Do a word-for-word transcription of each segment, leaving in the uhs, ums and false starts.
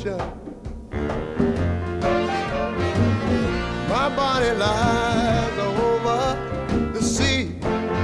ocean. My body lies over the sea.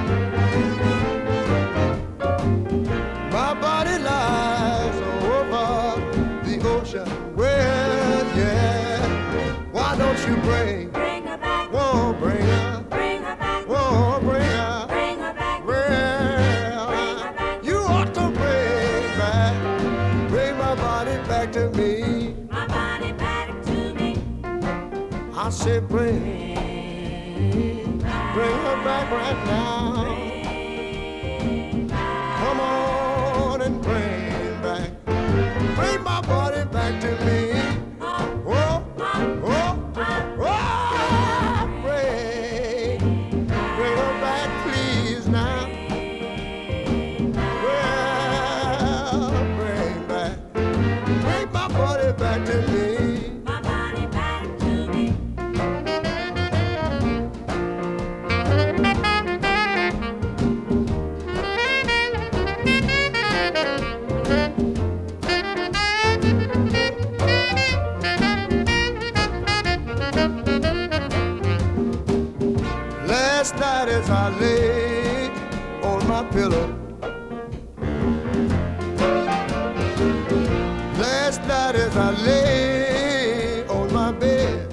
My body lies over the ocean. Well, yeah. Why don't you bring, Bring her back, whoa, bring her, bring her back, whoa, bring her. bring her back, Well, bring her back. you ought to bring back, bring my body back to me. My body back to me. I say bring, Bring back, bring her back right now. bring back. Come on and bring back, bring my body back to me. Whoa, whoa, whoa, bring, bring her back please now. Well, bring back, bring my body back to me. My body back to me. Last night as I lay on my pillow, last night as I lay on my bed,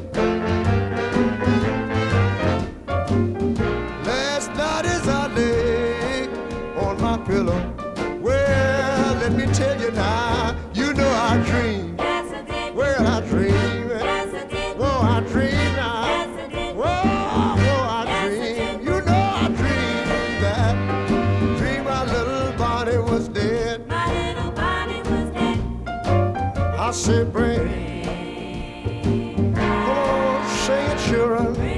last night as I lay on my pillow, well, let me tell you now, you know I dream, Yes, I did. well, I dream, Yes, I did. whoa, I dream now. Yes, I did. Whoa, whoa, I dream, you know I dream that, dream my little body was dead. My little body was dead. I said, bring, Bring come on, sing it, children. Bring